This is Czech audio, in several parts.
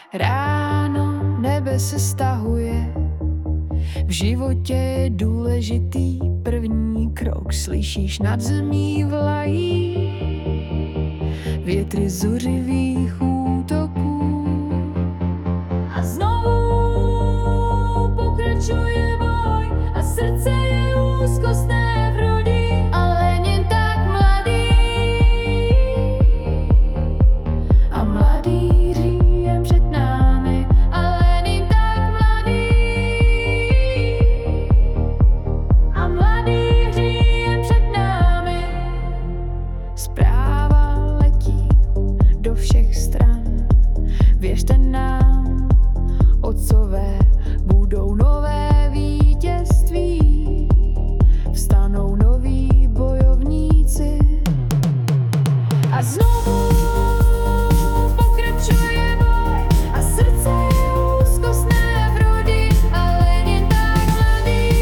Ráno nebe se stahuje, v životě je důležitý první krok. Slyšíš nad zemí vlají větry zuřivých útoků. A znovu pokračuje boj a srdce je úzkostné v hrudi, ale jen tak mladý. A mladý říjem před námi, ale jen tak mladý. A mladý říjem před námi. Zpráva letí do všech stran, věřte nám, otcové, budou nové vítězství, vstanou noví bojovníci. A znovu pokračuje boj a srdce je úzkostné v hrudi, ale jen tak mladý.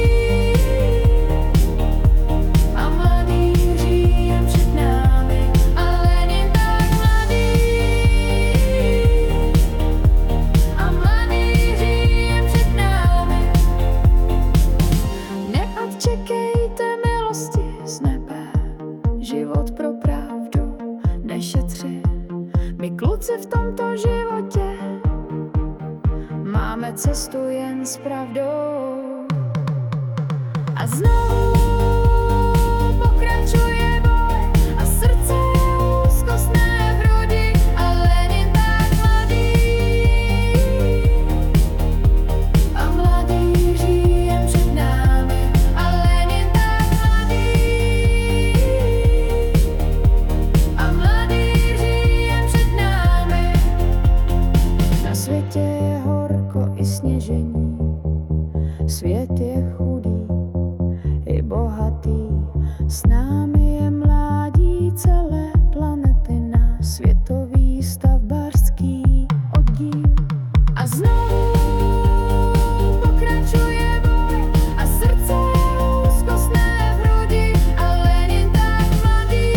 A mladý říjem před námi, ale jen tak mladý. A mladý říjem před námi. Neodčekejte milosti z nebe, život pro pravdu nešetři. My kluci v tomto životě máme cestu jen s pravdou. A znovu pokračuje boj a srdce je úzkostné v hrudi, ale jen tak mladý. A mladý říjem před námi, ale jen tak mladý. A mladý říjem před námi. Na světě je horko i sněžení, svět je chudý i bohatý, s námi je mládí celé planety, na světový stavbařský oddíl. A znovu pokračuje boj a srdce je úzkostné v hrudi, ale jen tak mladý.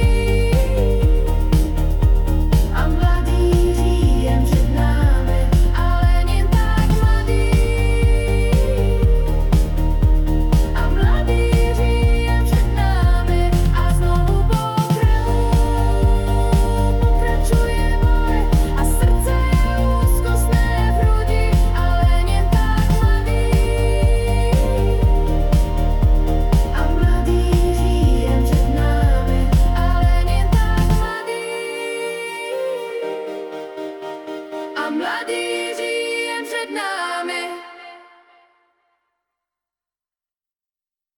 A mladý říjem před námi, ale jen tak mladý. A mladý říjem před námi a znovu pokračuje boj a srdce je úzkostné v hrudi, ale jen tak mladý. A mladý říjem před námi, ale jen tak mladý. A mladý říjem